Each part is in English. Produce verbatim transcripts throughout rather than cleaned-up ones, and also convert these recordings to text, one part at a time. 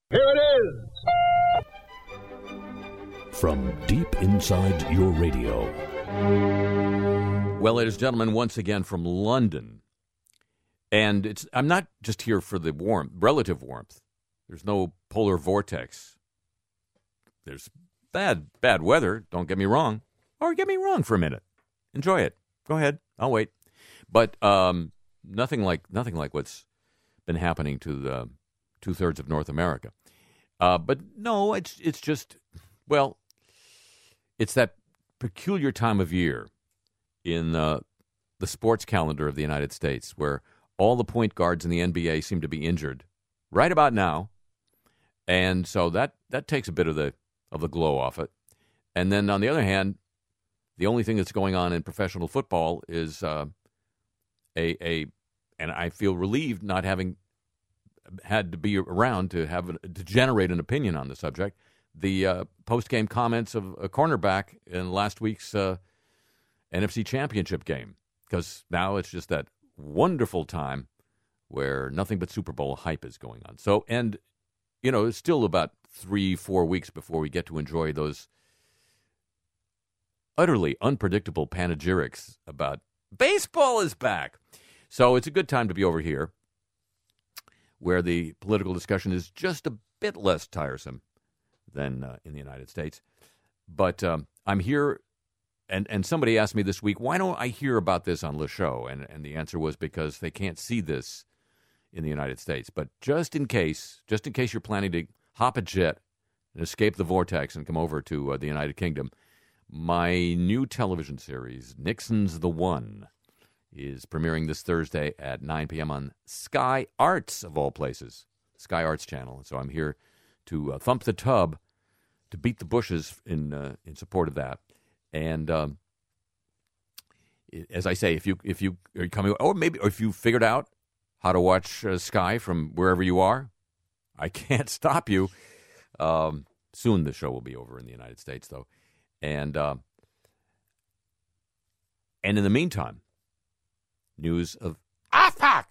Here it is! From deep inside your radio. Well, ladies and gentlemen, once again from London. And it's I'm not just here for the warmth, relative warmth. There's no polar vortex. There's bad, bad weather, don't get me wrong. Or get me wrong for a minute. Enjoy it. Go ahead. I'll wait. But um, nothing like nothing like what's been happening to the two-thirds of North America. Uh, but no, it's it's just, well, it's that peculiar time of year in uh, the sports calendar of the United States where all the point guards in the N B A seem to be injured right about now. And so that, that takes a bit of the of the glow off it. And then on the other hand, the only thing that's going on in professional football is uh, a a, and I feel relieved not having had to be around to have a, to generate an opinion on the subject. The uh, post-game comments of a cornerback in last week's uh, N F C Championship game, because now it's just that wonderful time where nothing but Super Bowl hype is going on. So, and you know, it's still about three, four weeks before we get to enjoy those utterly unpredictable panegyrics about baseball is back. So it's a good time to be over here, where the political discussion is just a bit less tiresome than uh, in the United States. But um, I'm here, and, and somebody asked me this week, why don't I hear about this on the show? And, and the answer was because they can't see this in the United States. But just in case, just in case you're planning to hop a jet and escape the vortex and come over to uh, the United Kingdom, my new television series, Nixon's the One, is premiering this Thursday at nine p.m. on Sky Arts, of all places, Sky Arts channel. And so I'm here to uh, thump the tub, to beat the bushes in uh, in support of that. And um, as I say, if you if you are coming, or maybe or if you figured out how to watch uh, Sky from wherever you are, I can't stop you. Um, soon the show will be over in the United States, though, and uh, and in the meantime, news of AFPAC.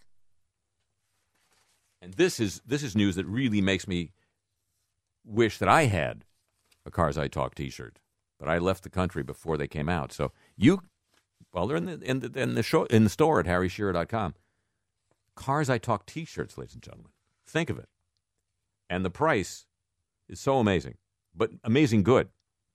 And this is this is news that really makes me wish that I had a Cars I Talk T-shirt, but I left the country before they came out. So you, well, they're in the in the in the, show, in the store at harry shearer dot com. Cars I Talk T-shirts, ladies and gentlemen. Think of it, and the price is so amazing, but amazing good,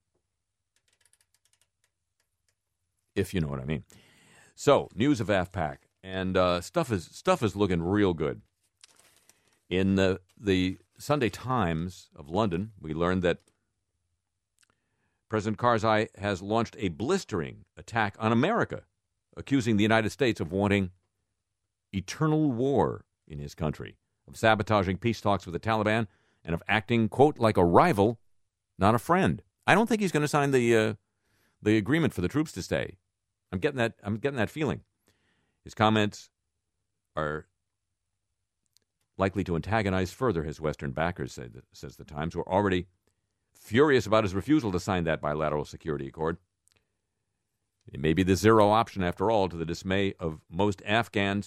if you know what I mean. So, news of AFPAC, and uh, stuff is stuff is looking real good. In the the Sunday Times of London, we learned that President Karzai has launched a blistering attack on America, accusing the United States of wanting eternal war in his country, of sabotaging peace talks with the Taliban, and of acting, quote, like a rival, not a friend. I don't think he's going to sign the uh, the agreement for the troops to stay. I'm getting that. I'm getting that feeling. His comments are likely to antagonize further his Western backers, say the, says the Times, who are already furious about his refusal to sign that bilateral security accord. It may be the zero option, after all, to the dismay of most Afghans.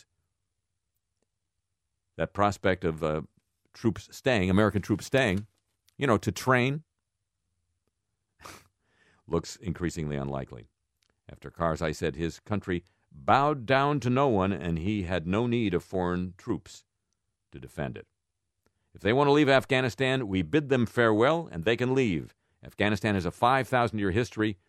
That prospect of uh, troops staying, American troops staying, you know, to train, looks increasingly unlikely. After Karzai said his country bowed down to no one and he had no need of foreign troops to defend it. If they want to leave Afghanistan, we bid them farewell and they can leave. Afghanistan has a five thousand year history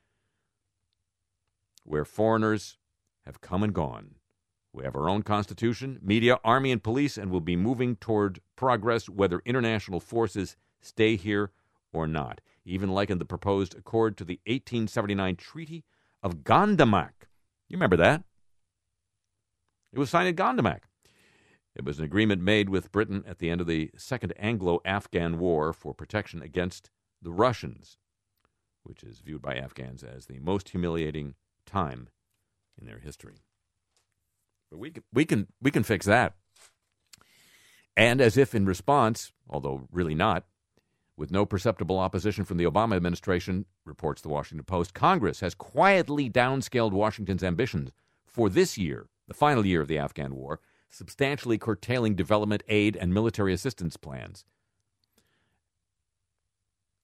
where foreigners have come and gone. We have our own constitution, media, army, and police, and will be moving toward progress whether international forces stay here or not. He even likened the proposed accord to the eighteen seventy-nine Treaty of Gandamak. You remember that? It was signed at Gandamak. It was an agreement made with Britain at the end of the Second Anglo-Afghan War for protection against the Russians, which is viewed by Afghans as the most humiliating time in their history. But we can, we can, we can fix that. And as if in response, although really not, with no perceptible opposition from the Obama administration, reports the Washington Post, Congress has quietly downscaled Washington's ambitions for this year, the final year of the Afghan war, substantially curtailing development aid and military assistance plans.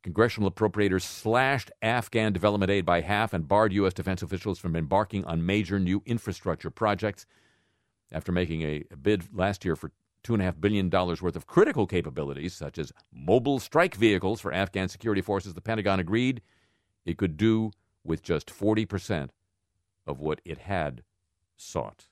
Congressional appropriators slashed Afghan development aid by half and barred U S defense officials from embarking on major new infrastructure projects. After making a bid last year for two point five billion dollars worth of critical capabilities, such as mobile strike vehicles for Afghan security forces, the Pentagon agreed it could do with just forty percent of what it had sought.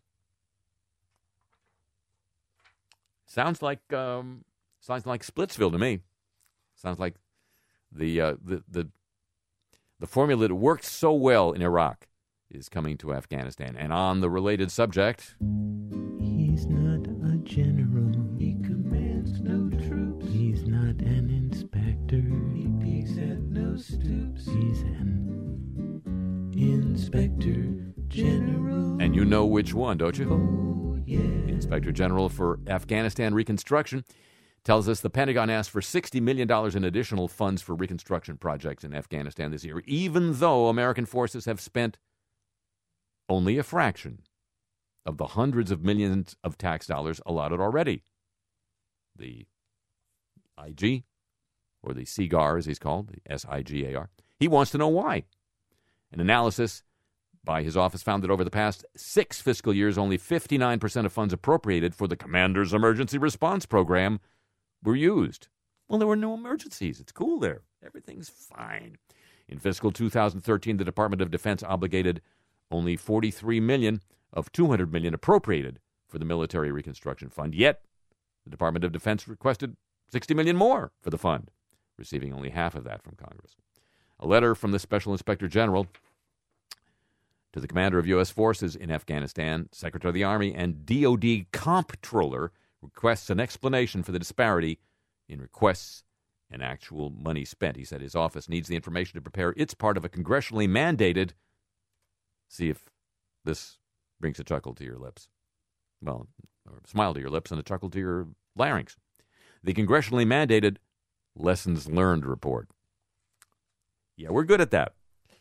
Sounds like um, sounds like Splitsville to me. Sounds like the uh, the the the formula that worked so well in Iraq is coming to Afghanistan. And on the related subject, he's not a general. He commands no troops. He's not an inspector. He peeks at no stoops. He's an inspector general. And you know which one, don't you? Oh, yeah. The Inspector General for Afghanistan Reconstruction tells us the Pentagon asked for sixty million dollars in additional funds for reconstruction projects in Afghanistan this year, even though American forces have spent only a fraction of the hundreds of millions of tax dollars allotted already. The I G, or the S I G A R as he's called, the S I G A R, he wants to know why. An analysis by his office found that over the past six fiscal years, only fifty-nine percent of funds appropriated for the Commander's Emergency Response Program were used. Well, there were no emergencies. It's cool there. Everything's fine. In fiscal two thousand thirteen, the Department of Defense obligated only forty-three million dollars of two hundred million dollars appropriated for the Military Reconstruction Fund. Yet, the Department of Defense requested sixty million dollars more for the fund, receiving only half of that from Congress. A letter from the Special Inspector General to the Commander of U S Forces in Afghanistan, Secretary of the Army, and D O D Comptroller requests an explanation for the disparity in requests and actual money spent. He said his office needs the information to prepare its part of a congressionally mandated, see if this brings a chuckle to your lips, well, or a smile to your lips and a chuckle to your larynx, the congressionally mandated lessons learned report. Yeah, we're good at that.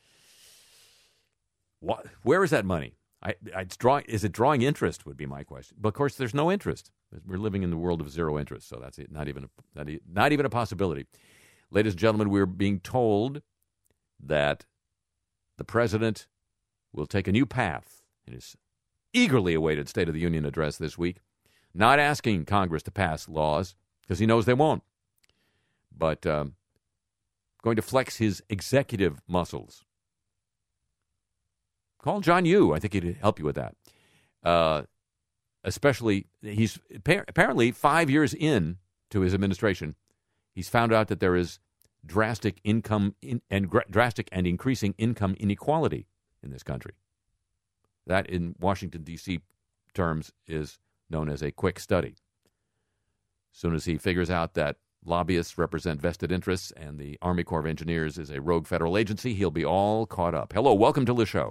What, where is that money? I, it's draw, is it drawing interest would be my question. But, of course, there's no interest. We're living in the world of zero interest, so that's it. Not even a, not, not even a possibility. Ladies and gentlemen, we're being told that the president will take a new path in his eagerly awaited State of the Union address this week, not asking Congress to pass laws, because he knows they won't, but um, going to flex his executive muscles. Call John Yoo. I think he'd help you with that. Uh, especially, he's apparently five years in to his administration, he's found out that there is drastic income in, and gra- drastic and increasing income inequality in this country. That, in Washington, D C terms, is known as a quick study. As soon as he figures out that lobbyists represent vested interests and the Army Corps of Engineers is a rogue federal agency, he'll be all caught up. Hello, welcome to the show.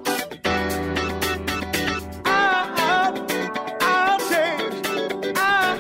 I'll, I'll take, I'll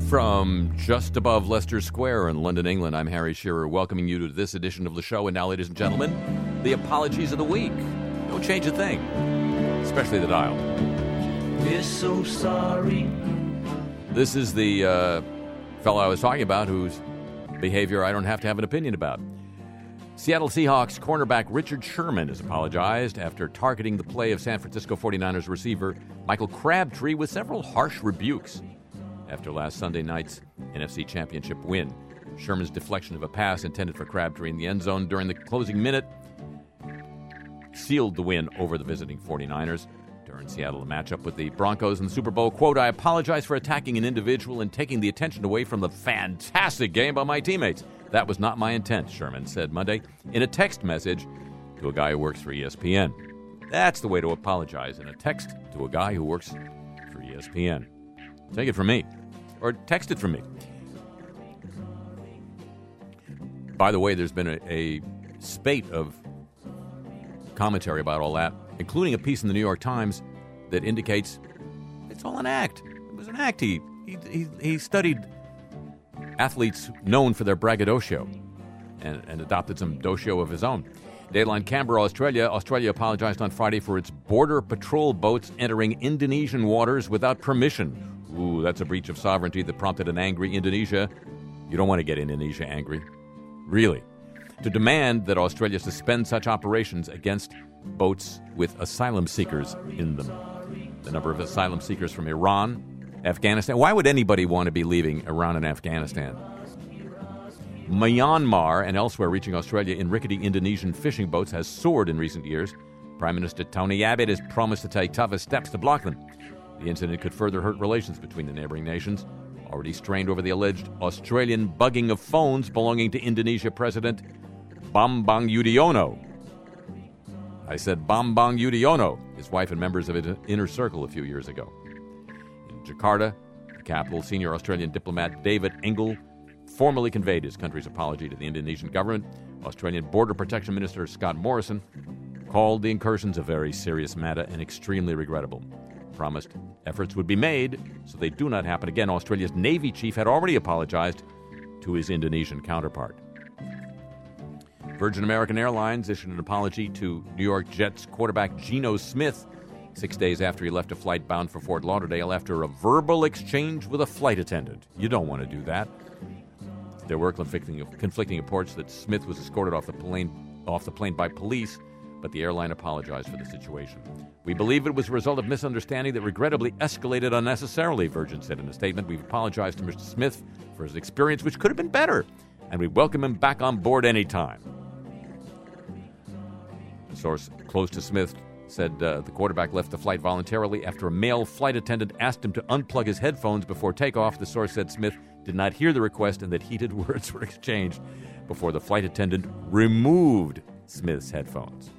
From just above Leicester Square in London, England, I'm Harry Shearer, welcoming you to this edition of the show. And now, ladies and gentlemen, the apologies of the week. Don't change a thing, especially the dial. We're so sorry. This is the uh, fellow I was talking about whose behavior I don't have to have an opinion about. Seattle Seahawks cornerback Richard Sherman has apologized after targeting the play of San Francisco forty-niners receiver Michael Crabtree with several harsh rebukes after last Sunday night's N F C Championship win. Sherman's deflection of a pass intended for Crabtree in the end zone during the closing minute sealed the win over the visiting forty-niners. During Seattle, a matchup with the Broncos in the Super Bowl, quote, "I apologize for attacking an individual and taking the attention away from the fantastic game by my teammates. That was not my intent," Sherman said Monday in a text message to a guy who works for E S P N. That's the way to apologize, in a text to a guy who works for E S P N. Take it from me. Or text it from me. By the way, there's been a, a spate of commentary about all that, including a piece in the New York Times that indicates it's all an act. It was an act. He, he, he, he studied athletes known for their braggadocio and, and adopted some docio of his own. Dateline Canberra, Australia. Australia apologized on Friday for its border patrol boats entering Indonesian waters without permission. Ooh, that's a breach of sovereignty that prompted an angry Indonesia. You don't want to get Indonesia angry. Really. To demand that Australia suspend such operations against boats with asylum seekers in them. The number of asylum seekers from Iran, Afghanistan. Why would anybody want to be leaving Iran and Afghanistan? Myanmar and elsewhere reaching Australia in rickety Indonesian fishing boats has soared in recent years. Prime Minister Tony Abbott has promised to take tougher steps to block them. The incident could further hurt relations between the neighboring nations, already strained over the alleged Australian bugging of phones belonging to Indonesia President Bambang Yudhoyono. I said Bambang Yudhoyono, his wife and members of his inner circle a few years ago. In Jakarta, the capital, senior Australian diplomat David Engel formally conveyed his country's apology to the Indonesian government. Australian Border Protection Minister Scott Morrison called the incursions a very serious matter and extremely regrettable. Promised efforts would be made so they do not happen again. Australia's Navy chief had already apologized to his Indonesian counterpart. Virgin American Airlines issued an apology to New York Jets quarterback Geno Smith six days after he left a flight bound for Fort Lauderdale after a verbal exchange with a flight attendant. You don't want to do that. There were conflicting, conflicting reports that Smith was escorted off the plane, off the plane by police, but the airline apologized for the situation. "We believe it was a result of misunderstanding that regrettably escalated unnecessarily," Virgin said in a statement. "We've apologized to Mister Smith for his experience, which could have been better, and we welcome him back on board any time." A source close to Smith said uh, the quarterback left the flight voluntarily after a male flight attendant asked him to unplug his headphones before takeoff. The source said Smith did not hear the request and that heated words were exchanged before the flight attendant removed Smith's headphones.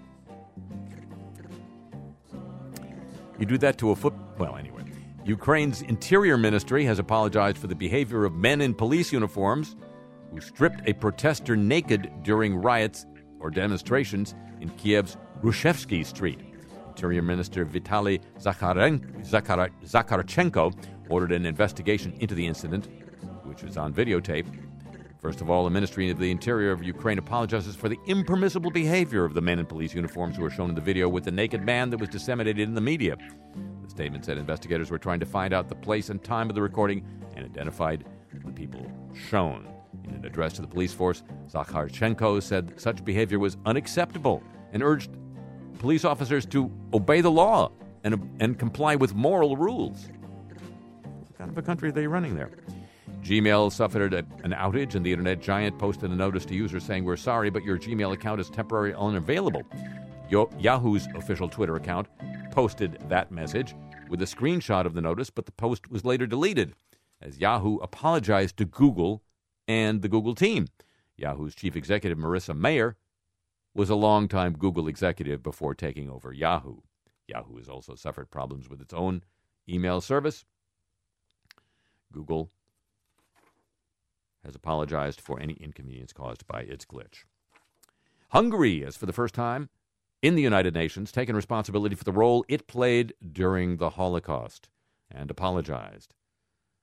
You do that to a foot... Well, anyway. Ukraine's Interior Ministry has apologized for the behavior of men in police uniforms who stripped a protester naked during riots or demonstrations in Kiev's Grushevsky Street. Interior Minister Vitaly Zakharen... Zakhar... Zakharchenko ordered an investigation into the incident, which was on videotape. First of all, the Ministry of the Interior of Ukraine apologizes for the impermissible behavior of the men in police uniforms who were shown in the video with the naked man that was disseminated in the media. The statement said investigators were trying to find out the place and time of the recording and identified the people shown. In an address to the police force, Zakharchenko said such behavior was unacceptable and urged police officers to obey the law and, and comply with moral rules. What kind of a country are they running there? Gmail suffered a, an outage, and the internet giant posted a notice to users saying, "We're sorry, but your Gmail account is temporarily unavailable." Yo- Yahoo's official Twitter account posted that message with a screenshot of the notice, but the post was later deleted as Yahoo apologized to Google and the Google team. Yahoo's chief executive, Marissa Mayer, was a longtime Google executive before taking over Yahoo. Yahoo has also suffered problems with its own email service. Google has apologized for any inconvenience caused by its glitch. Hungary has, for the first time in the United Nations, taken responsibility for the role it played during the Holocaust and apologized.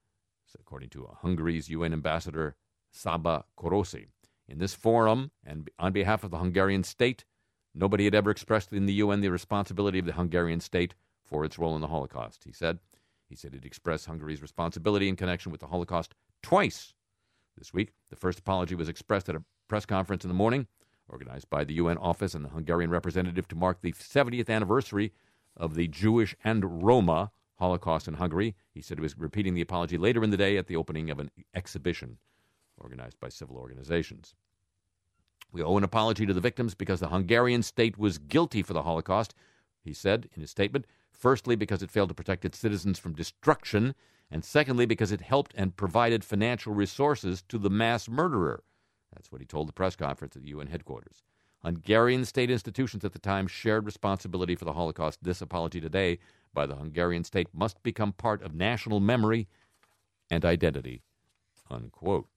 according to Hungary's U N ambassador Saba Korosi. In this forum, and on behalf of the Hungarian state, nobody had ever expressed in the U N the responsibility of the Hungarian state for its role in the Holocaust, he said. He said he'd expressed Hungary's responsibility in connection with the Holocaust twice this week. The first apology was expressed at a press conference in the morning, organized by the U N office and the Hungarian representative to mark the seventieth anniversary of the Jewish and Roma Holocaust in Hungary. He said he was repeating the apology later in the day at the opening of an exhibition organized by civil organizations. We owe an apology to the victims because the Hungarian state was guilty for the Holocaust, he said in his statement, firstly because it failed to protect its citizens from destruction, and secondly because it helped and provided financial resources to the mass murderer. That's what he told the press conference at the U N headquarters. Hungarian state institutions at the time shared responsibility for the Holocaust. This apology today by the Hungarian state must become part of national memory and identity, unquote.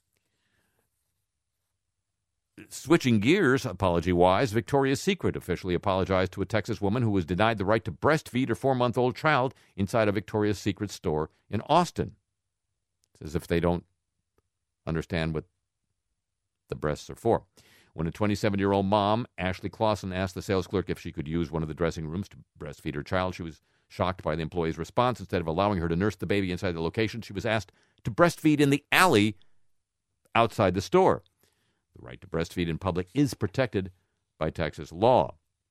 Switching gears, apology-wise, Victoria's Secret officially apologized to a Texas woman who was denied the right to breastfeed her four-month-old child inside a Victoria's Secret store in Austin. It's as if they don't understand what the breasts are for. When a twenty-seven-year-old mom, Ashley Clausen, asked the sales clerk if she could use one of the dressing rooms to breastfeed her child, she was shocked by the employee's response. Instead of allowing her to nurse the baby inside the location, she was asked to breastfeed in the alley outside the store. The right to breastfeed in public is protected by Texas law.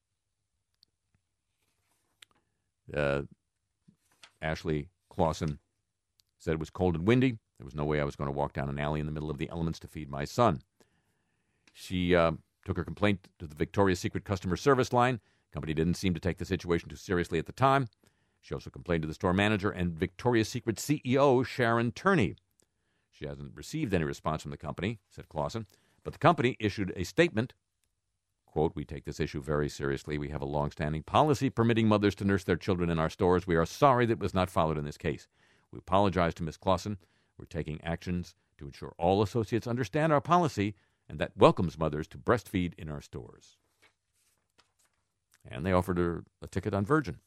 Uh, Ashley Clausen said it was cold and windy. There was no way I was going to walk down an alley in the middle of the elements to feed my son. She uh, took her complaint to the Victoria's Secret customer service line. The company didn't seem to take the situation too seriously at the time. She also complained to the store manager and Victoria's Secret C E O Sharon Turney. She hasn't received any response from the company, said Clausen. But the company issued a statement, quote, "We take this issue very seriously. We have a long-standing policy permitting mothers to nurse their children in our stores. We are sorry that it was not followed in this case. We apologize to Miz Clausen. We're taking actions to ensure all associates understand our policy and that welcomes mothers to breastfeed in our stores." And they offered her a ticket on Virgin.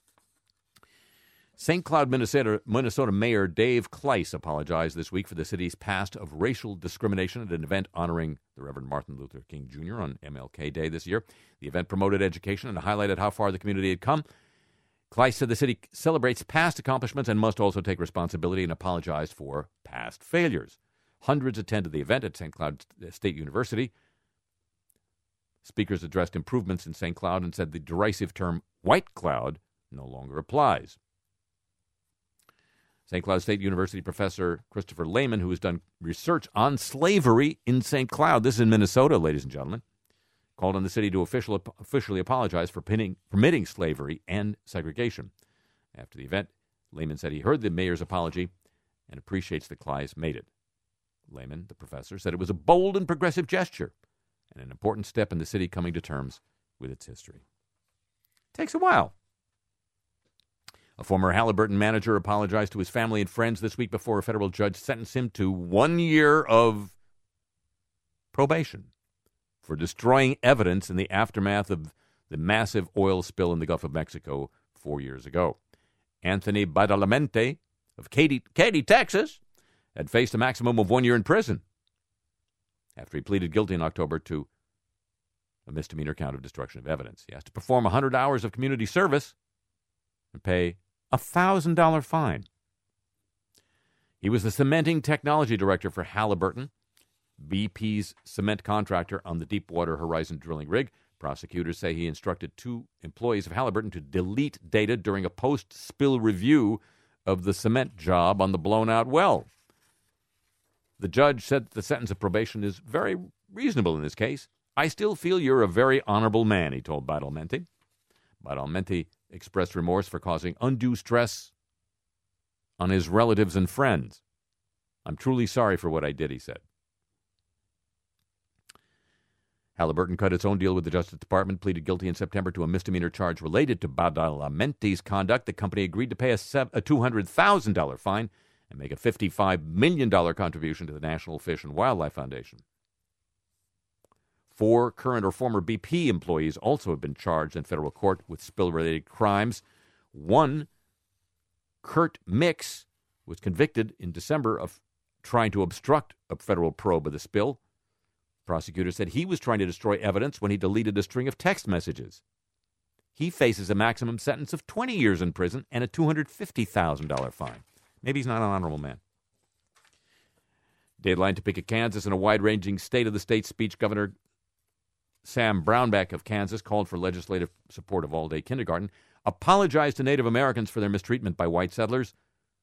Saint Cloud, Minnesota, Minnesota Mayor Dave Kleis apologized this week for the city's past of racial discrimination at an event honoring the Reverend Martin Luther King Junior on M L K Day this year. The event promoted education and highlighted how far the community had come. Kleis said the city celebrates past accomplishments and must also take responsibility and apologize for past failures. Hundreds attended the event at Saint Cloud State University. Speakers addressed improvements in Saint Cloud and said the derisive term white cloud no longer applies. Saint Cloud State University professor Christopher Lehman, who has done research on slavery in Saint Cloud, this is in Minnesota, ladies and gentlemen, called on the city to official, officially apologize for pinning, permitting slavery and segregation. After the event, Lehman said he heard the mayor's apology and appreciates that Kleis made it. Lehman, the professor, said it was a bold and progressive gesture and an important step in the city coming to terms with its history. It takes a while. A former Halliburton manager apologized to his family and friends this week before a federal judge sentenced him to one year of probation for destroying evidence in the aftermath of the massive oil spill in the Gulf of Mexico four years ago. Anthony Badalamenti of Katy, Katy, Texas, had faced a maximum of one year in prison after he pleaded guilty in October to a misdemeanor count of destruction of evidence. He has to perform one hundred hours of community service and pay a one thousand dollars fine. He was the cementing technology director for Halliburton, B P's cement contractor on the Deepwater Horizon drilling rig. Prosecutors say he instructed two employees of Halliburton to delete data during a post-spill review of the cement job on the blown-out well. The judge said that the sentence of probation is very reasonable in this case. "I still feel you're a very honorable man," he told Badalamenti. Badalamenti expressed remorse for causing undue stress on his relatives and friends. "I'm truly sorry for what I did," he said. Halliburton cut its own deal with the Justice Department, pleaded guilty in September to a misdemeanor charge related to Badalamenti's conduct. The company agreed to pay a, a two hundred thousand dollars fine and make a fifty-five million dollars contribution to the National Fish and Wildlife Foundation. Four current or former B P employees also have been charged in federal court with spill-related crimes. One, Kurt Mix, was convicted in December of trying to obstruct a federal probe of the spill. Prosecutors said he was trying to destroy evidence when he deleted a string of text messages. He faces a maximum sentence of twenty years in prison and a two hundred fifty thousand dollars fine. Maybe he's not an honorable man. Dateline, Topeka, Kansas. In a wide-ranging state-of-the-state speech, Governor Sam Brownback of Kansas called for legislative support of all-day kindergarten, apologized to Native Americans for their mistreatment by white settlers,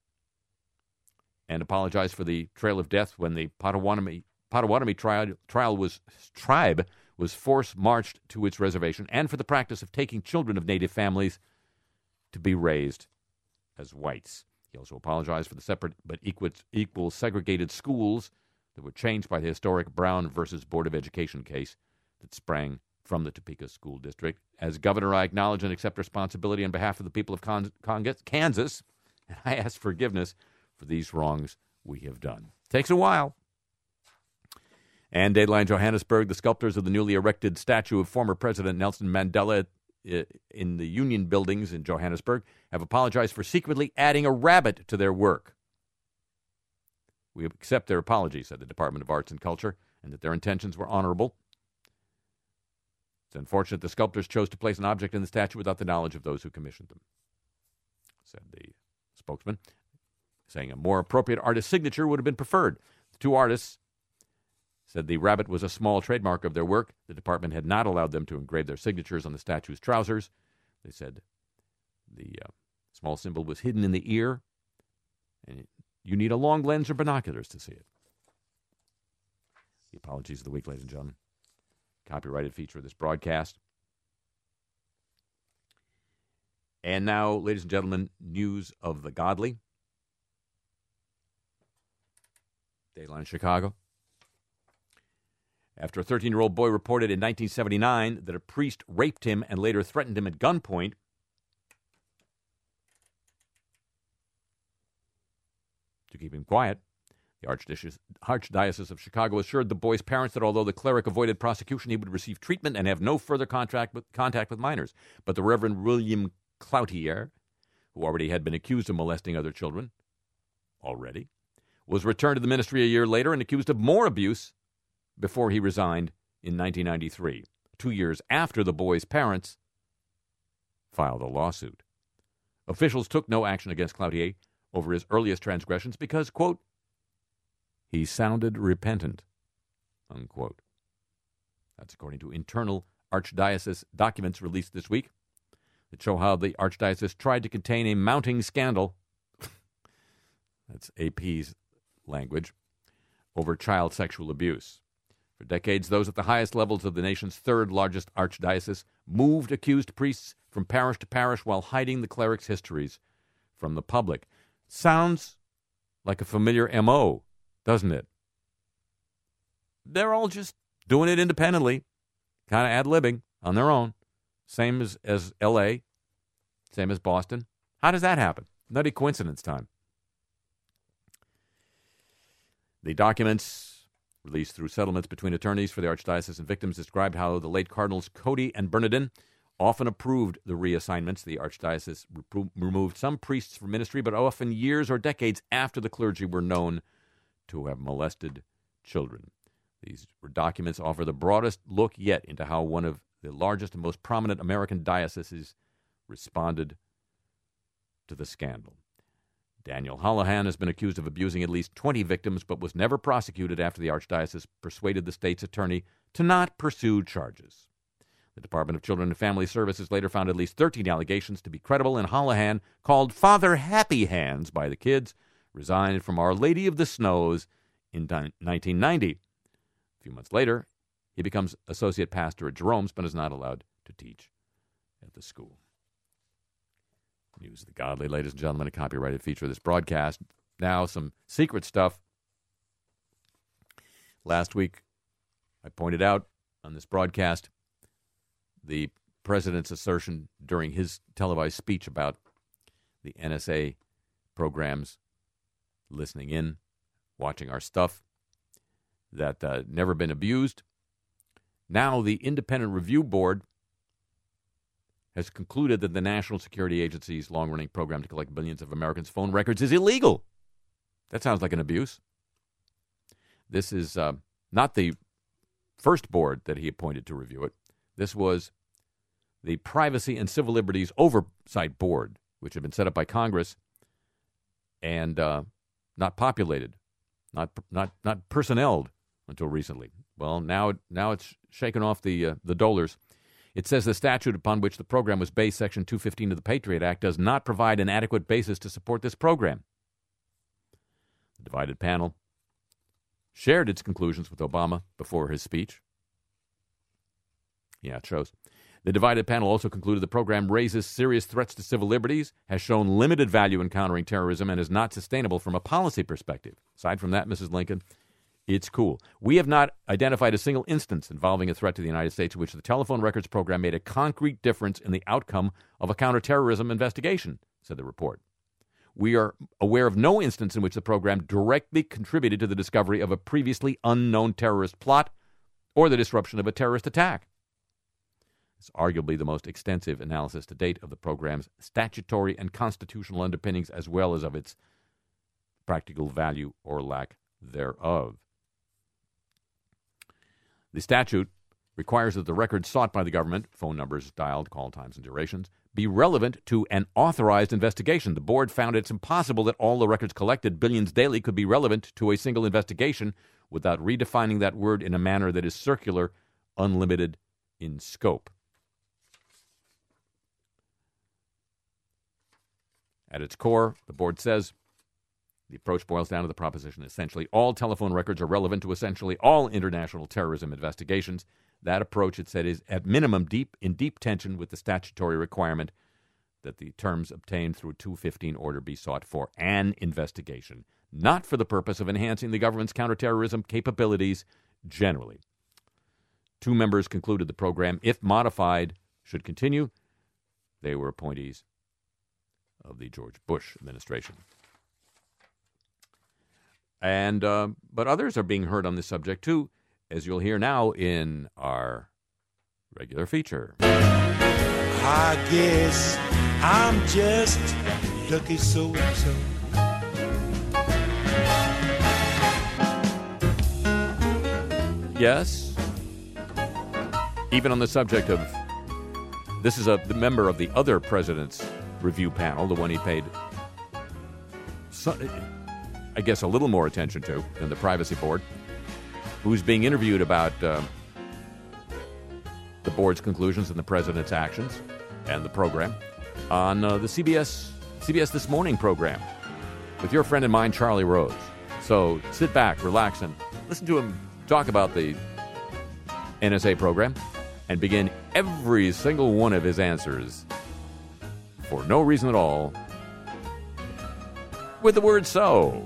and apologized for the trail of death when the Potawatomi, Potawatomi trial, trial was, tribe was force-marched to its reservation, and for the practice of taking children of Native families to be raised as whites. He also apologized for the separate but equal, equal segregated schools that were changed by the historic Brown versus Board of Education case that sprang from the Topeka School District. As governor, I acknowledge and accept responsibility on behalf of the people of Con- Con- Kansas, and I ask forgiveness for these wrongs we have done. Takes a while. And Dateline, Johannesburg. The sculptors of the newly erected statue of former President Nelson Mandela in the Union Buildings in Johannesburg have apologized for secretly adding a rabbit to their work. We accept their apology, said the Department of Arts and Culture, and that their intentions were honorable. It's unfortunate the sculptors chose to place an object in the statue without the knowledge of those who commissioned them, said the spokesman, saying a more appropriate artist's signature would have been preferred. The two artists said the rabbit was a small trademark of their work. The department had not allowed them to engrave their signatures on the statue's trousers. They said the uh, small symbol was hidden in the ear, and you need a long lens or binoculars to see it. The apologies of the week, ladies and gentlemen. Copyrighted feature of this broadcast. And now, ladies and gentlemen, news of the godly. Dateline Chicago. After a thirteen-year-old boy reported in nineteen seventy-nine that a priest raped him and later threatened him at gunpoint, to keep him quiet, the Archdiocese, Archdiocese of Chicago assured the boy's parents that although the cleric avoided prosecution, he would receive treatment and have no further contact with, contact with minors. But the Reverend William Cloutier, who already had been accused of molesting other children, already, was returned to the ministry a year later and accused of more abuse before he resigned in nineteen ninety-three, two years after the boy's parents filed a lawsuit. Officials took no action against Cloutier over his earliest transgressions because, quote, he sounded repentant, unquote. That's according to internal Archdiocese documents released this week that show how the Archdiocese tried to contain a mounting scandal, that's A P's language, over child sexual abuse. For decades, those at the highest levels of the nation's third largest archdiocese moved accused priests from parish to parish while hiding the clerics' histories from the public. Sounds like a familiar M O, doesn't it? They're all just doing it independently, kind of ad-libbing on their own, same as, as L A, same as Boston. How does that happen? Nutty coincidence time. The documents released through settlements between attorneys for the Archdiocese and victims described how the late Cardinals Cody and Bernardin often approved the reassignments. The Archdiocese repro- removed some priests from ministry, but often years or decades after the clergy were known to have molested children. These documents offer the broadest look yet into how one of the largest and most prominent American dioceses responded to the scandal. Daniel Holohan has been accused of abusing at least twenty victims, but was never prosecuted after the Archdiocese persuaded the state's attorney to not pursue charges. The Department of Children and Family Services later found at least thirteen allegations to be credible, and Holohan, called Father Happy Hands by the kids, resigned from Our Lady of the Snows in nineteen ninety. A few months later, he becomes associate pastor at Jerome's, but is not allowed to teach at the school. News of the godly, ladies and gentlemen, a copyrighted feature of this broadcast. Now, some secret stuff. Last week, I pointed out on this broadcast the president's assertion during his televised speech about the N S A programs listening in, watching our stuff, that uh, never been abused. Now, the Independent Review Board has concluded that the National Security Agency's long-running program to collect billions of Americans' phone records is illegal. That sounds like an abuse. This is uh, not the first board that he appointed to review it. This was the Privacy and Civil Liberties Oversight Board, which had been set up by Congress and uh, not populated, not not not personneled until recently. Well, now now it's shaken off the uh, the dolars. It says the statute upon which the program was based, Section two fifteen of the Patriot Act, does not provide an adequate basis to support this program. The divided panel shared its conclusions with Obama before his speech. Yeah, it shows. The divided panel also concluded the program raises serious threats to civil liberties, has shown limited value in countering terrorism, and is not sustainable from a policy perspective. Aside from that, Missus Lincoln, it's cool. We have not identified a single instance involving a threat to the United States in which the telephone records program made a concrete difference in the outcome of a counterterrorism investigation, said the report. We are aware of no instance in which the program directly contributed to the discovery of a previously unknown terrorist plot or the disruption of a terrorist attack. It's arguably the most extensive analysis to date of the program's statutory and constitutional underpinnings as well as of its practical value or lack thereof. The statute requires that the records sought by the government, phone numbers dialed, call times, and durations, be relevant to an authorized investigation. The board found it's impossible that all the records collected, billions daily, could be relevant to a single investigation without redefining that word in a manner that is circular, unlimited in scope. At its core, the board says, the approach boils down to the proposition essentially all telephone records are relevant to essentially all international terrorism investigations. That approach, it said, is at minimum deep in deep tension with the statutory requirement that the terms obtained through a two fifteen order be sought for an investigation, not for the purpose of enhancing the government's counterterrorism capabilities generally. Two members concluded the program, if modified, should continue. They were appointees of the George Bush administration. And uh, but others are being heard on this subject, too, as you'll hear now in our regular feature. I guess I'm just lucky so-and-so. Yes. Even on the subject of, this is a the member of the other president's review panel, the one he paid, so, I guess, a little more attention to than the Privacy Board, who's being interviewed about uh, the board's conclusions and the president's actions and the program on uh, the C B S C B S This Morning program with your friend and mine, Charlie Rose. So sit back, relax, and listen to him talk about the N S A program and begin every single one of his answers for no reason at all with the word so.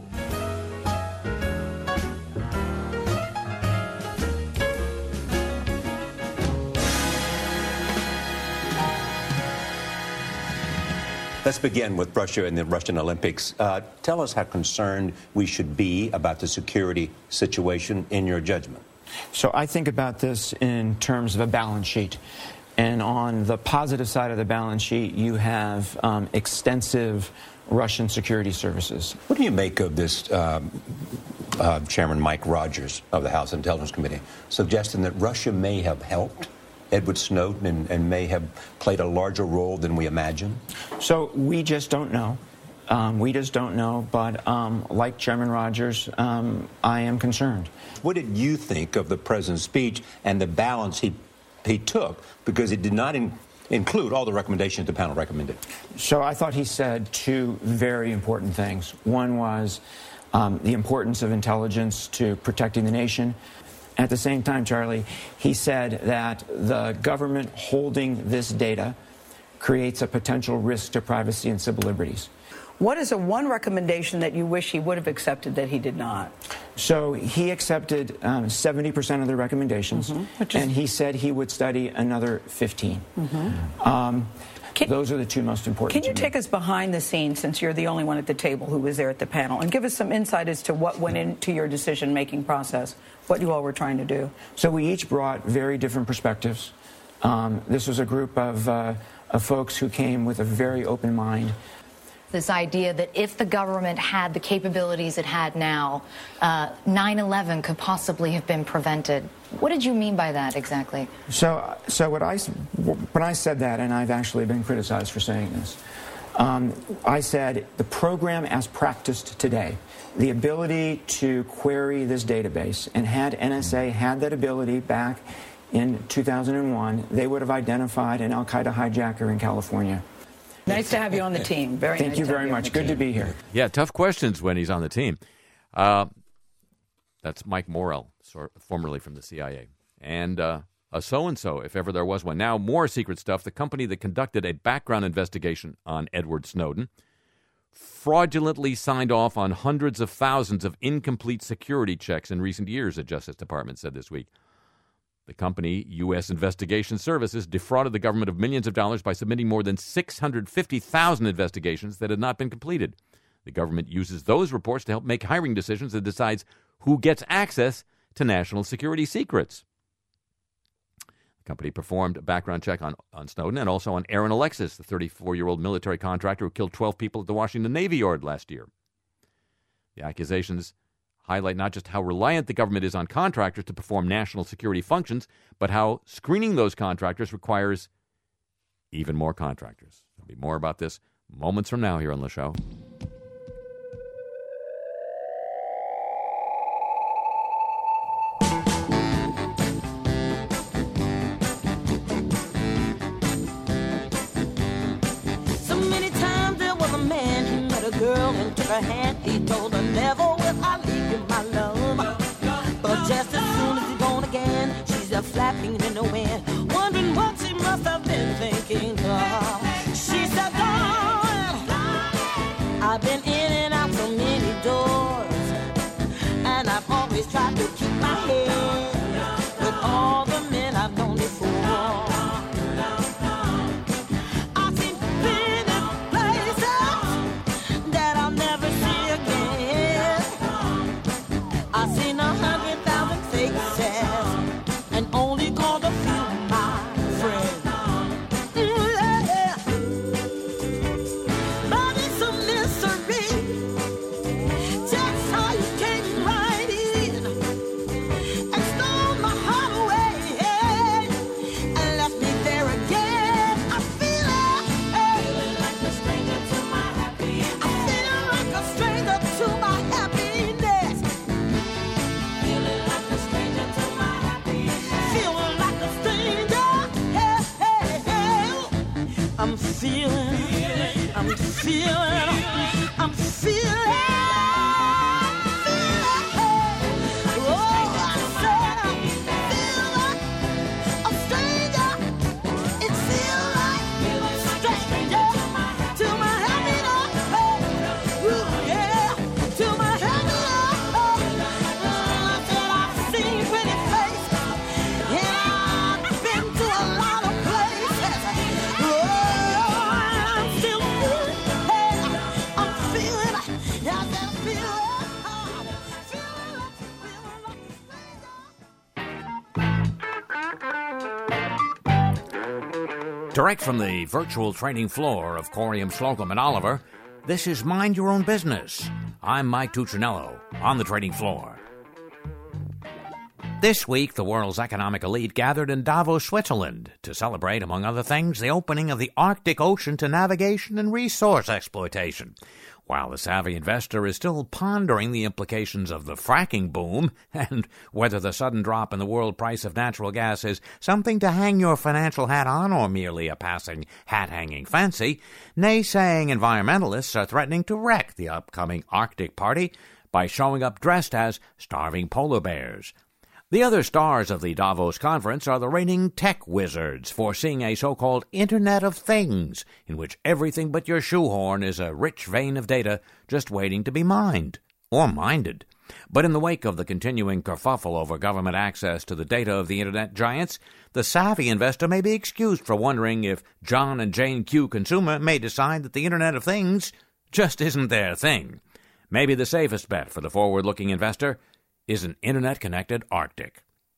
Let's begin with Russia and the Russian Olympics. Uh, tell us how concerned we should be about the security situation in your judgment. So I think about this in terms of a balance sheet. And on the positive side of the balance sheet, you have um, extensive Russian security services. What do you make of this, um, uh, Chairman Mike Rogers of the House Intelligence Committee, suggesting that Russia may have helped Edward Snowden and, and may have played a larger role than we imagine? So we just don't know. Um, we just don't know. But um, like Chairman Rogers, um, I am concerned. What did you think of the president's speech and the balance he he took, because it did not in, include all the recommendations the panel recommended? So I thought he said two very important things. One was um, the importance of intelligence to protecting the nation. At the same time, Charlie, he said that the government holding this data creates a potential risk to privacy and civil liberties. What is a one recommendation that you wish he would have accepted that he did not? So he accepted um, seventy percent of the recommendations, mm-hmm. is... and he said he would study another fifteen. Mm-hmm. Um, Can, those are the two most important. Can you take us behind the scenes, since you're the only one at the table who was there at the panel, and give us some insight as to what went into your decision-making process, what you all were trying to do? So we each brought very different perspectives. Um, this was a group of, uh, of folks who came with a very open mind. this idea that if the government had the capabilities it had now, uh, nine eleven could possibly have been prevented. What did you mean by that exactly? So, so what I, when I said that, and I've actually been criticized for saying this, um, I said the program as practiced today, the ability to query this database, and had N S A had that ability back in two thousand one, they would have identified an al-Qaeda hijacker in California. Nice to have you on the team. Very Thank nice you to very have you much. on the Good team. to be here. Yeah, tough questions when he's on the team. Uh, that's Mike Morell, sort formerly from the C I A. And uh, a so-and-so, if ever there was one. Now, more secret stuff. The company that conducted a background investigation on Edward Snowden fraudulently signed off on hundreds of thousands of incomplete security checks in recent years, the Justice Department said this week. The company, U S Investigation Services, defrauded the government of millions of dollars by submitting more than six hundred fifty thousand investigations that had not been completed. The government uses those reports to help make hiring decisions and decides who gets access to national security secrets. The company performed a background check on, on Snowden and also on Aaron Alexis, the thirty-four-year-old military contractor who killed twelve people at the Washington Navy Yard last year. The accusations highlight not just how reliant the government is on contractors to perform national security functions, but how screening those contractors requires even more contractors. There'll be more about this moments from now here on the show. So many times there was a man who met a girl and took her hand. He told her, never will I leave you, my love. But just as soon as he's gone again, she's a flapping in the wind, wondering what she must have been thinking of. She said, darling, I've been in and out so many doors, and I've always tried to keep my head with all the men I've known before. I've seen plenty places that I'll never see again. I've seen a hundred thousand faces and only called a few my friends. Ooh, yeah. But it's a mystery just how you came right in and stole my heart away and left me there again. I feel it, feeling like a stranger to my happiness. I feel like a stranger to my happiness. Feeling like a stranger to my happiness. Feeling like a stranger. Hey, hey, hey. I'm feeling, I'm feeling, I'm feeling. Direct from the virtual training floor of Corium, Slocum, and Oliver, this is Mind Your Own Business. I'm Mike Tuccinello on the trading floor. This week, the world's economic elite gathered in Davos, Switzerland, to celebrate, among other things, the opening of the Arctic Ocean to navigation and resource exploitation. While the savvy investor is still pondering the implications of the fracking boom and whether the sudden drop in the world price of natural gas is something to hang your financial hat on or merely a passing hat-hanging fancy, naysaying environmentalists are threatening to wreck the upcoming Arctic party by showing up dressed as starving polar bears. The other stars of the Davos conference are the reigning tech wizards, foreseeing a so-called Internet of Things, in which everything but your shoehorn is a rich vein of data just waiting to be mined, or minded. But in the wake of the continuing kerfuffle over government access to the data of the Internet giants, the savvy investor may be excused for wondering if John and Jane Q. Consumer may decide that the Internet of Things just isn't their thing. Maybe the safest bet for the forward-looking investor is an Internet-connected Arctic.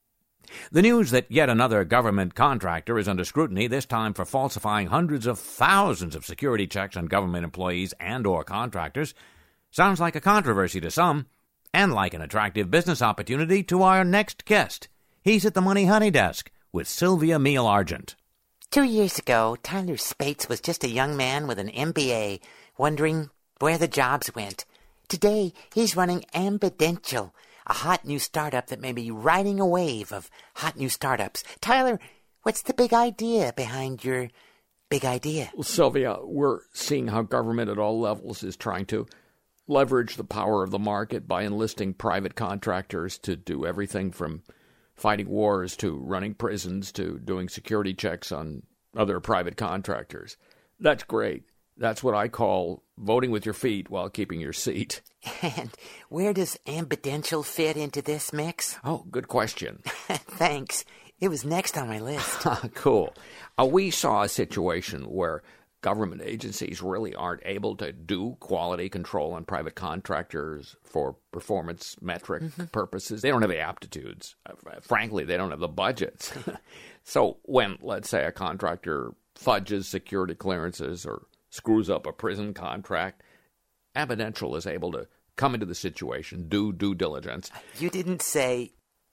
The news that yet another government contractor is under scrutiny, this time for falsifying hundreds of thousands of security checks on government employees and or contractors, sounds like a controversy to some, and like an attractive business opportunity to our next guest. He's at the Money Honey Desk with Sylvia Meal-Argent. Two years ago, Tyler Spates was just a young man with an M B A, wondering where the jobs went. Today, he's running Ambidential, a hot new startup that may be riding a wave of hot new startups. Tyler, what's the big idea behind your big idea? Well, Sylvia, we're seeing how government at all levels is trying to leverage the power of the market by enlisting private contractors to do everything from fighting wars to running prisons to doing security checks on other private contractors. That's great. That's what I call voting with your feet while keeping your seat. And where does Ambidential fit into this mix? Oh, good question. Thanks. It was next on my list. Cool. Uh, we saw a situation where government agencies really aren't able to do quality control on private contractors for performance metric mm-hmm. purposes. They don't have the aptitudes. Uh, frankly, they don't have the budgets. So when, let's say, a contractor fudges security clearances or screws up a prison contract, Ambidential is able to come into the situation, do due diligence. You didn't say...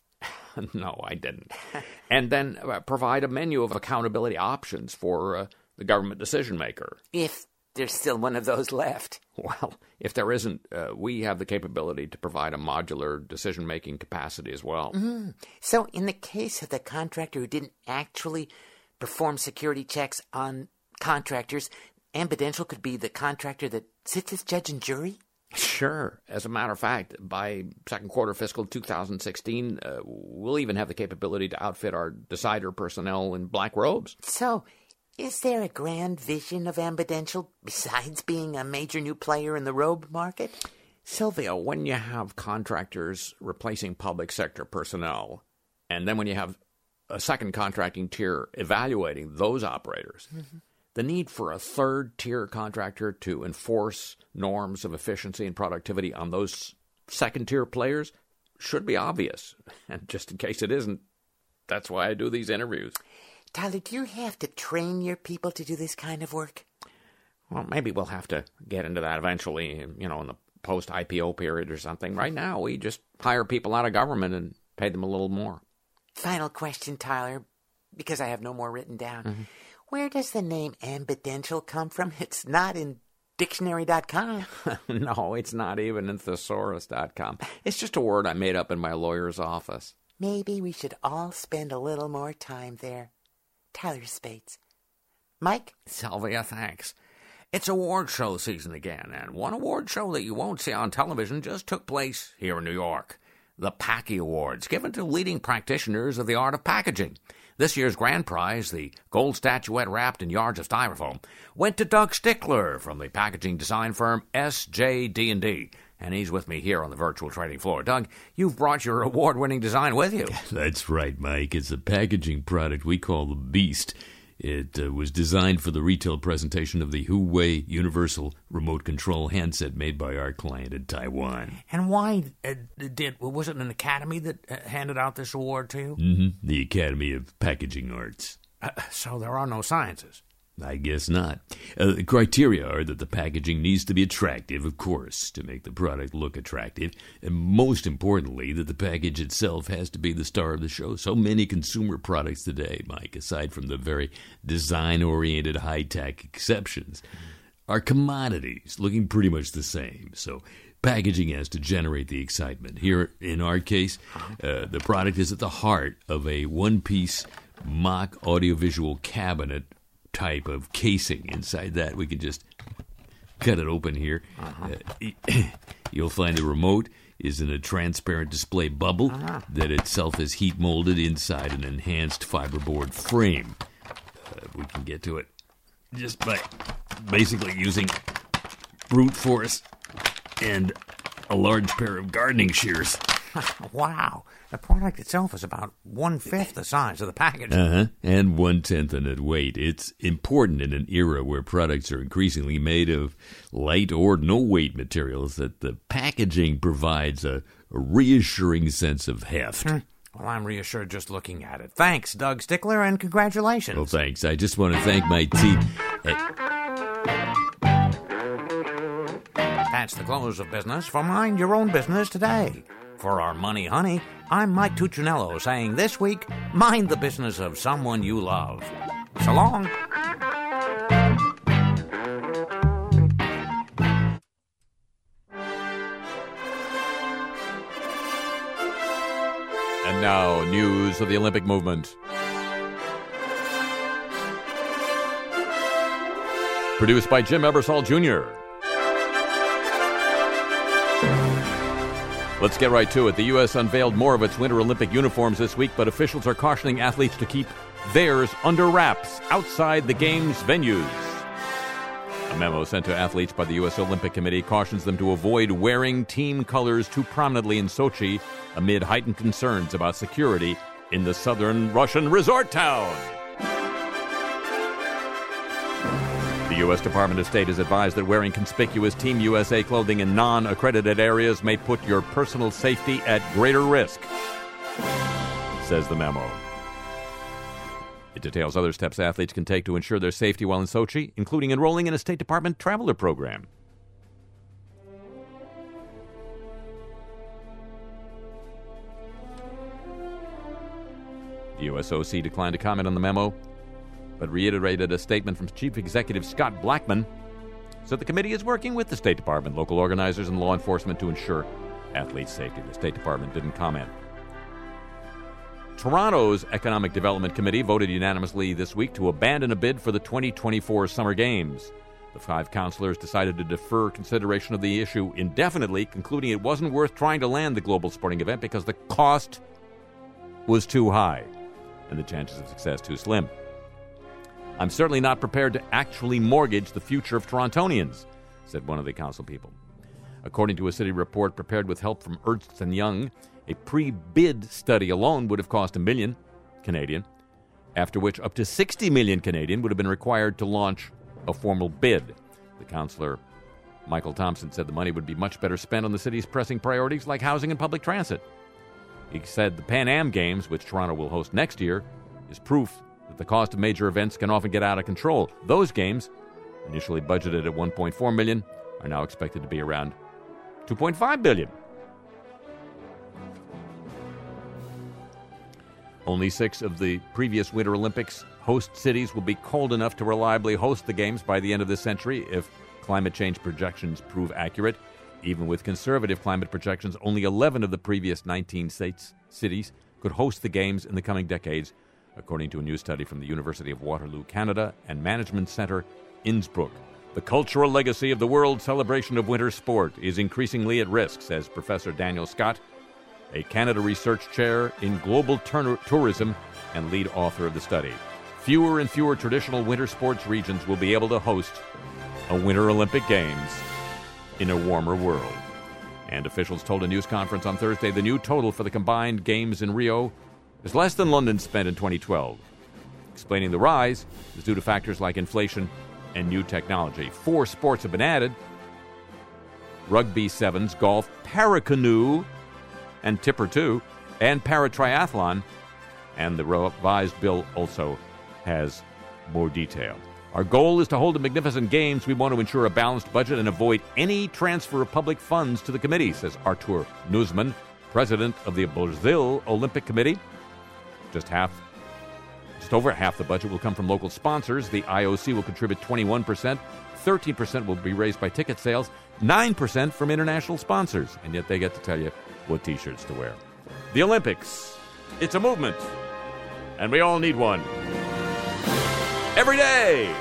No, I didn't. And then uh, provide a menu of accountability options for uh, the government decision maker. If there's still one of those left. Well, if there isn't, uh, we have the capability to provide a modular decision-making capacity as well. Mm-hmm. So in the case of the contractor who didn't actually perform security checks on contractors, Ambidential could be the contractor that sits as judge and jury? Sure. As a matter of fact, by second quarter fiscal two thousand sixteen, uh, we'll even have the capability to outfit our decider personnel in black robes. So, is there a grand vision of Ambidential besides being a major new player in the robe market? Sylvia, when you have contractors replacing public sector personnel, and then when you have a second contracting tier evaluating those operators, mm-hmm. the need for a third-tier contractor to enforce norms of efficiency and productivity on those second-tier players should be obvious. And just in case it isn't, that's why I do these interviews. Tyler, do you have to train your people to do this kind of work? Well, maybe we'll have to get into that eventually, you know, in the post-I P O period or something. Right now, we just hire people out of government and pay them a little more. Final question, Tyler, because I have no more written down. Mm-hmm. Where does the name Ambidential come from? It's not in dictionary dot com. No, it's not even in thesaurus dot com. It's just a word I made up in my lawyer's office. Maybe we should all spend a little more time there. Tyler Spates. Mike? Sylvia, thanks. It's award show season again, and one award show that you won't see on television just took place here in New York. The Packy Awards, given to leading practitioners of the art of packaging. This year's grand prize, the gold statuette wrapped in yards of styrofoam, went to Doug Stickler from the packaging design firm S J D and D. And he's with me here on the virtual trading floor. Doug, you've brought your award-winning design with you. That's right, Mike. It's a packaging product we call the Beast. It uh, was designed for the retail presentation of the Huawei Universal Remote Control handset made by our client in Taiwan. And why uh, did, was it an academy that uh, handed out this award to you? Mm-hmm. The Academy of Packaging Arts. Uh, so there are no sciences? I guess not. Uh, the criteria are that the packaging needs to be attractive, of course, to make the product look attractive. And most importantly, that the package itself has to be the star of the show. So many consumer products today, Mike, aside from the very design-oriented high-tech exceptions, are commodities looking pretty much the same. So packaging has to generate the excitement. Here, in our case, uh, the product is at the heart of a one-piece mock audiovisual cabinet type of casing. Inside that, we can just cut it open here. Uh-huh. Uh, you'll find the remote is in a transparent display bubble uh-huh. that itself is heat molded inside an enhanced fiberboard frame. Uh, we can get to it just by basically using brute force and a large pair of gardening shears. Wow. The product itself is about one-fifth the size of the package. Uh-huh. And one-tenth in its weight. It's important in an era where products are increasingly made of light or no-weight materials that the packaging provides a, a reassuring sense of heft. Hmm. Well, I'm reassured just looking at it. Thanks, Doug Stickler, and congratulations. Well, thanks. I just want to thank my team. Uh, That's the close of business for Mind Your Own Business today. For our Money Honey, I'm Mike Tuccinello saying this week, mind the business of someone you love. So long. And now, news of the Olympic movement. Produced by Jim Ebersol Junior Let's get right to it. The U S unveiled more of its Winter Olympic uniforms this week, but officials are cautioning athletes to keep theirs under wraps outside the Games venues. A memo sent to athletes by the U S Olympic Committee cautions them to avoid wearing team colors too prominently in Sochi amid heightened concerns about security in the southern Russian resort town. The U S Department of State has advised that wearing conspicuous Team U S A clothing in non-accredited areas may put your personal safety at greater risk, says the memo. It details other steps athletes can take to ensure their safety while in Sochi, including enrolling in a State Department traveler program. The U S O C declined to comment on the memo, but reiterated a statement from Chief Executive Scott Blackmun, said the committee is working with the State Department, local organizers, and law enforcement to ensure athletes' safety. The State Department didn't comment. Toronto's Economic Development Committee voted unanimously this week to abandon a bid for the twenty twenty-four Summer Games. The five councillors decided to defer consideration of the issue indefinitely, concluding it wasn't worth trying to land the global sporting event because the cost was too high and the chances of success too slim. I'm certainly not prepared to actually mortgage the future of Torontonians, said one of the council people. According to a city report prepared with help from Ernst and Young, a pre-bid study alone would have cost a million Canadian, after which up to sixty million Canadian would have been required to launch a formal bid. The councillor, Michael Thompson, said the money would be much better spent on the city's pressing priorities like housing and public transit. He said the Pan Am Games, which Toronto will host next year, is proof that the cost of major events can often get out of control. Those games, initially budgeted at one point four million dollars, are now expected to be around two point five billion dollars. Only six of the previous Winter Olympics host cities will be cold enough to reliably host the Games by the end of this century if climate change projections prove accurate. Even with conservative climate projections, only eleven of the previous nineteen states, cities could host the Games in the coming decades, according to a new study from the University of Waterloo, Canada, and Management Centre, Innsbruck. The cultural legacy of the world celebration of winter sport is increasingly at risk, says Professor Daniel Scott, a Canada Research Chair in Global Tur- Tourism and lead author of the study. Fewer and fewer traditional winter sports regions will be able to host a Winter Olympic Games in a warmer world. And officials told a news conference on Thursday the new total for the combined Games in Rio is less than London spent in twenty twelve. Explaining the rise is due to factors like inflation and new technology. Four sports have been added: rugby sevens, golf, paracanoe, and tipper two, and paratriathlon. And the revised bill also has more detail. Our goal is to hold a magnificent Games. We want to ensure a balanced budget and avoid any transfer of public funds to the committee, says Artur Nuzman, president of the Brazil Olympic Committee. Just half, just over half the budget will come from local sponsors. The I O C will contribute twenty-one percent. thirteen percent will be raised by ticket sales. nine percent from international sponsors. And yet they get to tell you what T-shirts to wear. The Olympics. It's a movement. And we all need one. Every day.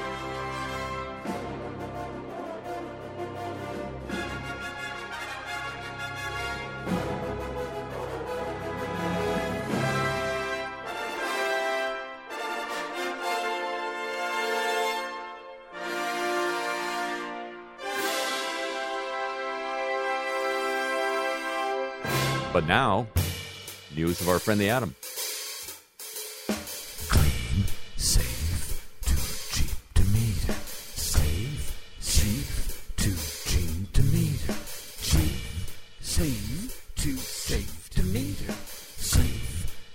But now, news of our friend the Atom. Clean, safe, too cheap to meter. Safe, cheap, too cheap to meter. Cheap, safe, too safe to meter. Safe,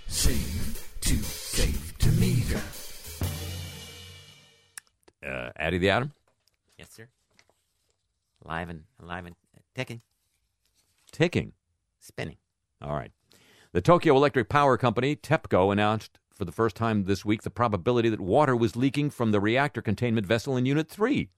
Ready, the atom? Yes, sir. Alive and alive and uh, ticking. Ticking. Spinning. All right. The Tokyo Electric Power Company, TEPCO, announced for the first time this week the probability that water was leaking from the reactor containment vessel in Unit three.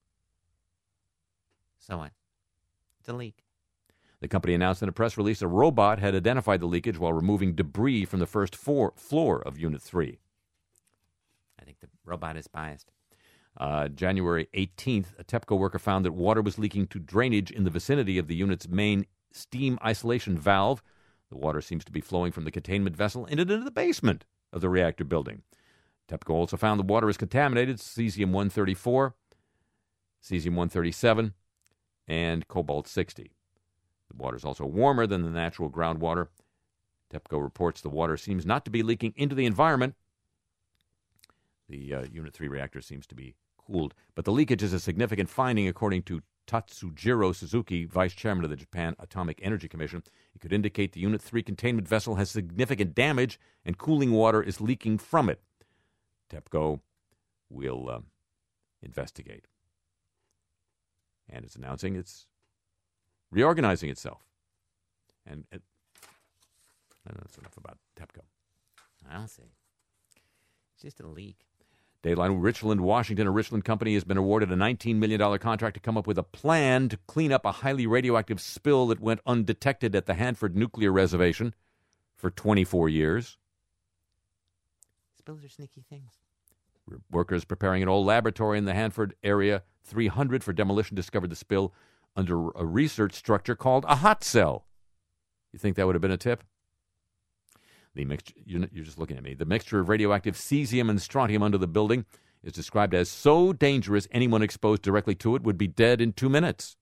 So what? It's a leak. The company announced in a press release a robot had identified the leakage while removing debris from the first four, floor of Unit three. I think the robot is biased. Uh, January eighteenth, a TEPCO worker found that water was leaking to drainage in the vicinity of the unit's main steam isolation valve. The water seems to be flowing from the containment vessel into the basement of the reactor building. TEPCO also found the water is contaminated, cesium one thirty-four, cesium one thirty-seven, and cobalt sixty. The water is also warmer than the natural groundwater. TEPCO reports the water seems not to be leaking into the environment. The uh, Unit three reactor seems to be cooled. But the leakage is a significant finding, according to Tatsujiro Suzuki, vice chairman of the Japan Atomic Energy Commission. It could indicate the Unit three containment vessel has significant damage and cooling water is leaking from it. TEPCO will uh, investigate. And it's announcing it's reorganizing itself. And it, I don't know, that's enough about TEPCO. I'll see. It's just a leak. Dayline, Richland, Washington, a Richland company has been awarded a nineteen million dollars contract to come up with a plan to clean up a highly radioactive spill that went undetected at the Hanford Nuclear Reservation for twenty-four years. Spills are sneaky things. Workers preparing an old laboratory in the Hanford Area three hundred for demolition discovered the spill under a research structure called a hot cell. You think that would have been a tip? The mixture, you're just looking at me. The mixture of radioactive cesium and strontium under the building is described as so dangerous anyone exposed directly to it would be dead in two minutes.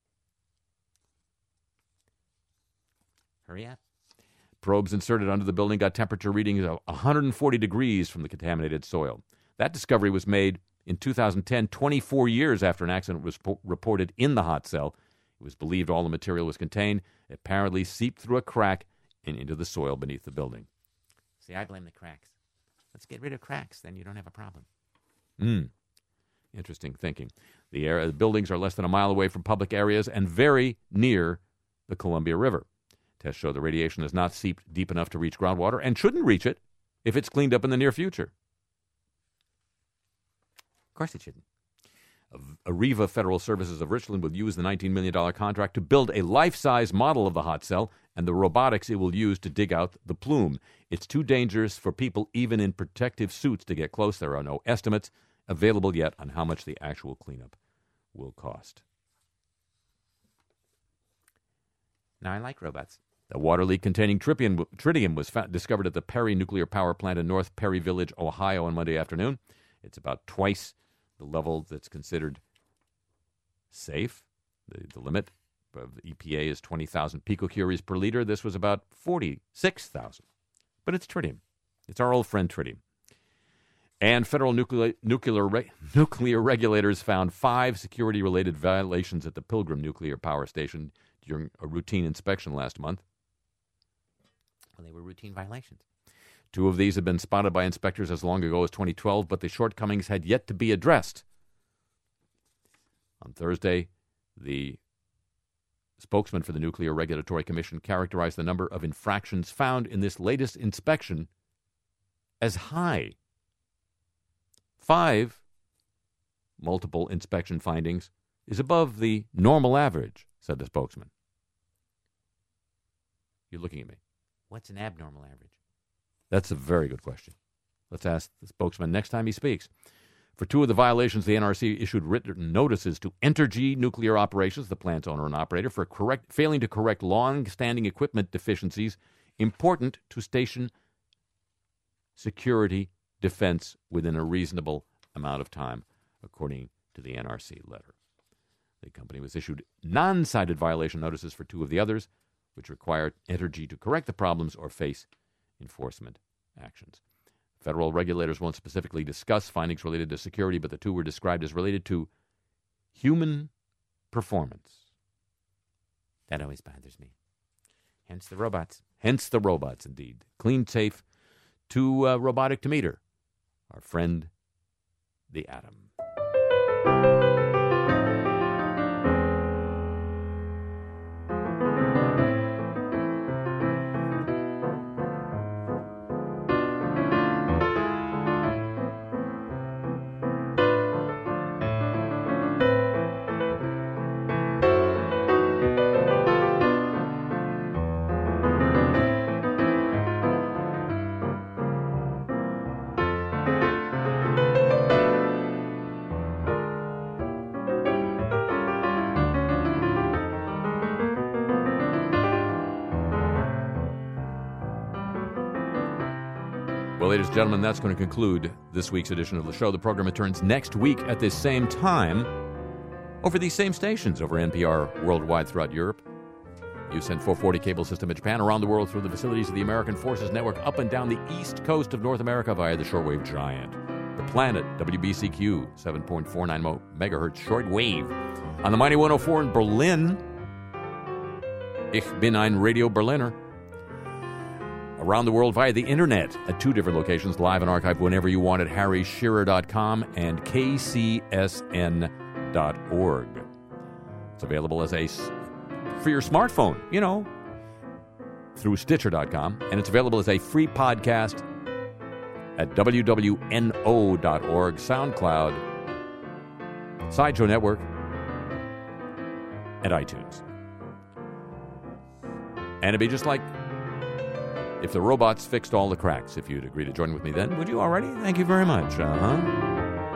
Hurry up. Probes inserted under the building got temperature readings of one hundred forty degrees from the contaminated soil. That discovery was made in two thousand ten, twenty-four years after an accident was po- reported in the hot cell. It was believed all the material was contained. It apparently seeped through a crack and into the soil beneath the building. See, I blame the cracks. Let's get rid of cracks, then you don't have a problem. Hmm. Interesting thinking. The, area, the buildings are less than a mile away from public areas and very near the Columbia River. Tests show the radiation has not seeped deep enough to reach groundwater and shouldn't reach it if it's cleaned up in the near future. Of course it shouldn't. Areva Federal Services of Richland will use the nineteen million dollars contract to build a life-size model of the hot cell and the robotics it will use to dig out the plume. It's too dangerous for people, even in protective suits, to get close. There are no estimates available yet on how much the actual cleanup will cost. Now, I like robots. The water leak containing tritium, tritium was found, discovered at the Perry Nuclear Power Plant in North Perry Village, Ohio, on Monday afternoon. It's about twice the level that's considered safe. The, the limit of the E P A is twenty thousand picocuries per liter. This was about forty-six thousand. But it's tritium. It's our old friend tritium. And federal nuclear, nuclear, re, nuclear regulators found five security-related violations at the Pilgrim Nuclear Power Station during a routine inspection last month. Well, they were routine violations. Two of these had been spotted by inspectors as long ago as twenty twelve, but the shortcomings had yet to be addressed. On Thursday, the spokesman for the Nuclear Regulatory Commission characterized the number of infractions found in this latest inspection as high. Five multiple inspection findings is above the normal average, said the spokesman. You're looking at me. What's an abnormal average? That's a very good question. Let's ask the spokesman next time he speaks. For two of the violations, the N R C issued written notices to Entergy Nuclear Operations, the plant's owner and operator, for correct, failing to correct long-standing equipment deficiencies important to station security defense within a reasonable amount of time, according to the N R C letter. The company was issued non-cited violation notices for two of the others, which required Entergy to correct the problems or face enforcement actions. Federal regulators won't specifically discuss findings related to security, but the two were described as related to human performance. That always bothers me. Hence the robots. Hence the robots, indeed. Clean, safe, too uh, robotic to meter. Our friend, the atom. Well, ladies and gentlemen, that's going to conclude this week's edition of the show. The program returns next week at this same time over these same stations over N P R worldwide throughout Europe. You send four forty cable system in Japan, around the world through the facilities of the American Forces Network, up and down the east coast of North America via the shortwave giant. The planet, W B C Q, seven point four nine megahertz shortwave. On the mighty one oh four in Berlin, Ich bin ein Radio Berliner. Around the world via the internet at two different locations, live and archived whenever you want at harry shearer dot com and k c s n dot org. It's available as a for your smartphone, you know, through stitcher dot com, and it's available as a free podcast at w w n o dot org, SoundCloud, Sideshow Network, and iTunes. And it'd be just like if the robots fixed all the cracks. If you'd agree to join with me then, would you already? Thank you very much. Uh-huh.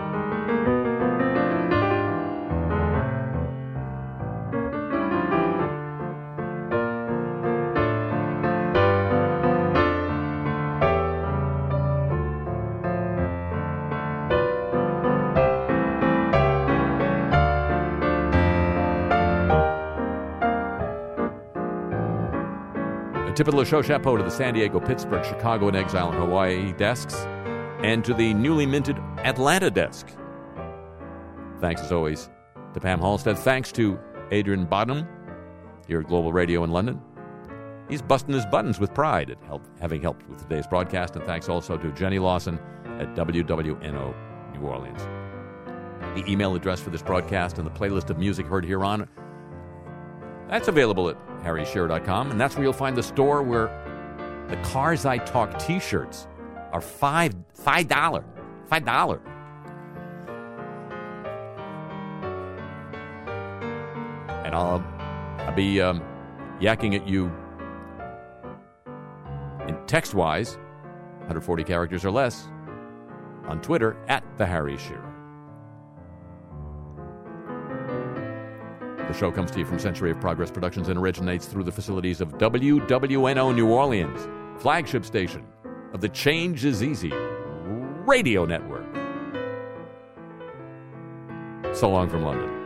Tip of the show chapeau to the San Diego, Pittsburgh, Chicago, and Exile, and Hawaii desks, and to the newly minted Atlanta desk. Thanks, as always, to Pam Halstead. Thanks to Adrian Bodnam here at Global Radio in London. He's busting his buttons with pride at help, having helped with today's broadcast. And thanks also to Jenny Lawson at W W N O New Orleans. The email address for this broadcast and the playlist of music heard here on, that's available at harry shearer dot com, and that's where you'll find the store where the Cars I Talk t-shirts are five five dollar five dollar. And I'll I'll be um, yakking at you in text wise, one hundred forty characters or less, on Twitter at the Harry Shearer. The show comes to you from Century of Progress Productions and originates through the facilities of W W N O New Orleans, flagship station of the Change is Easy radio network. So long from London.